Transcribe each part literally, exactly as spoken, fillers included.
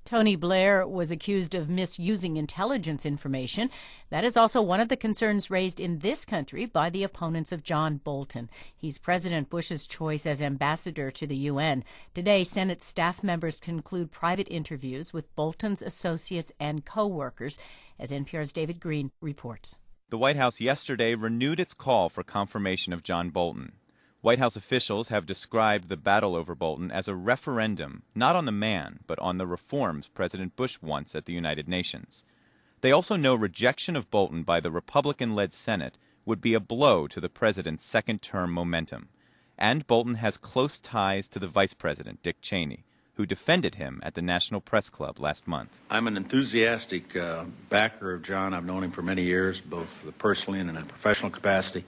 Tony Blair was accused of misusing intelligence information. That is also one of the concerns raised in this country by the opponents of John Bolton. He's President Bush's choice as ambassador to the U N. Today, Senate staff members conclude private interviews with Bolton's associates and co-workers, as N P R's David Green reports. The White House yesterday renewed its call for confirmation of John Bolton. White House officials have described the battle over Bolton as a referendum, not on the man, but on the reforms President Bush wants at the United Nations. They also know rejection of Bolton by the Republican-led Senate would be a blow to the president's second-term momentum. And Bolton has close ties to the vice president, Dick Cheney, who defended him at the National Press Club last month. I'm an enthusiastic uh, backer of John. I've known him for many years, both personally and in a professional capacity.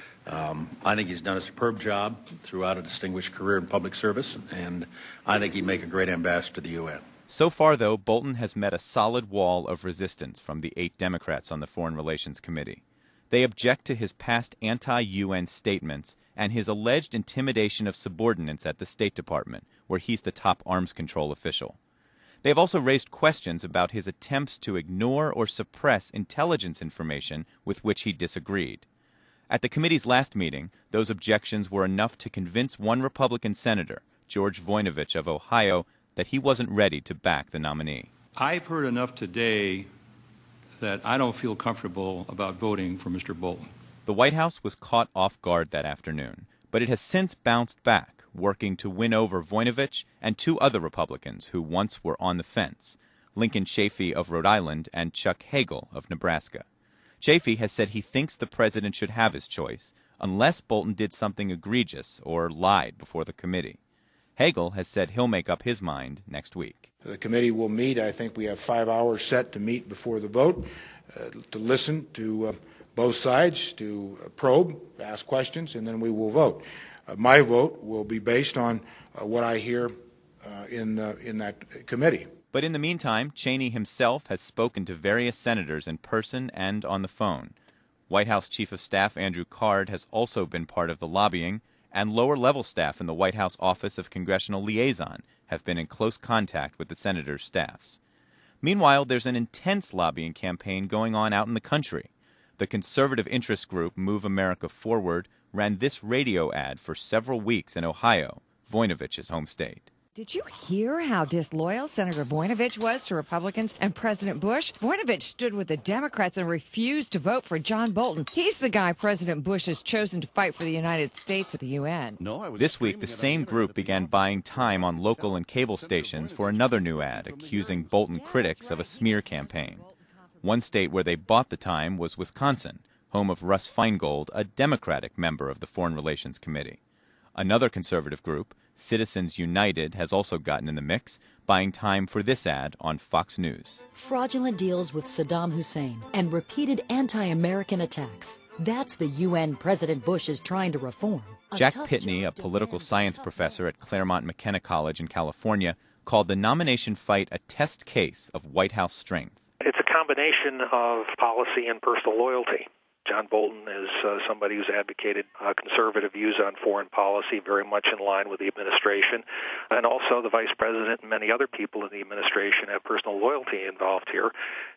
Um, I think he's done a superb job throughout a distinguished career in public service, and I think he'd make a great ambassador to the U N. So far, though, Bolton has met a solid wall of resistance from the eight Democrats on the Foreign Relations Committee. They object to his past anti-U N statements and his alleged intimidation of subordinates at the State Department, where he's the top arms control official. They have also raised questions about his attempts to ignore or suppress intelligence information with which he disagreed. At the committee's last meeting, those objections were enough to convince one Republican senator, George Voinovich of Ohio, that he wasn't ready to back the nominee. I've heard enough today that I don't feel comfortable about voting for Mister Bolton. The White House was caught off guard that afternoon, but it has since bounced back, working to win over Voinovich and two other Republicans who once were on the fence, Lincoln Chafee of Rhode Island and Chuck Hagel of Nebraska. Chafee has said he thinks the president should have his choice unless Bolton did something egregious or lied before the committee. Hagel has said he'll make up his mind next week. The committee will meet. I think we have five hours set to meet before the vote, uh, to listen to uh, both sides, to uh, probe, ask questions, and then we will vote. Uh, my vote will be based on uh, what I hear uh, in, uh, in that committee. But in the meantime, Cheney himself has spoken to various senators in person and on the phone. White House Chief of Staff Andrew Card has also been part of the lobbying, and lower-level staff in the White House Office of Congressional Liaison have been in close contact with the senators' staffs. Meanwhile, there's an intense lobbying campaign going on out in the country. The conservative interest group Move America Forward ran this radio ad for several weeks in Ohio, Voinovich's home state. Did you hear how disloyal Senator Voinovich was to Republicans and President Bush? Voinovich stood with the Democrats and refused to vote for John Bolton. He's the guy President Bush has chosen to fight for the United States at the U N. No, this week, the same group began buying time on local and cable stations for another new ad accusing Bolton critics of a smear campaign. One state where they bought the time was Wisconsin, home of Russ Feingold, a Democratic member of the Foreign Relations Committee. Another conservative group, Citizens United, has also gotten in the mix, buying time for this ad on Fox News. Fraudulent deals with Saddam Hussein and repeated anti-American attacks. That's the U N President Bush is trying to reform. Jack Pitney, a political science professor at Claremont McKenna College in California, called the nomination fight a test case of White House strength. It's a combination of policy and personal loyalty. John Bolton is uh, somebody who's advocated uh, conservative views on foreign policy, very much in line with the administration. And also the vice president and many other people in the administration have personal loyalty involved here,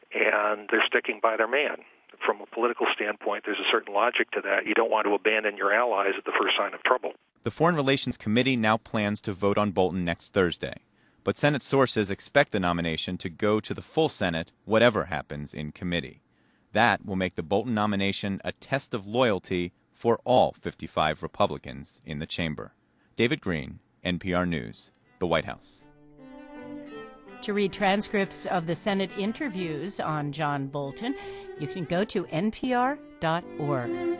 and they're sticking by their man. From a political standpoint, there's a certain logic to that. You don't want to abandon your allies at the first sign of trouble. The Foreign Relations Committee now plans to vote on Bolton next Thursday. But Senate sources expect the nomination to go to the full Senate, whatever happens in committee. That will make the Bolton nomination a test of loyalty for all fifty-five Republicans in the chamber. David Green, N P R News, the White House. To read transcripts of the Senate interviews on John Bolton, you can go to N P R dot org.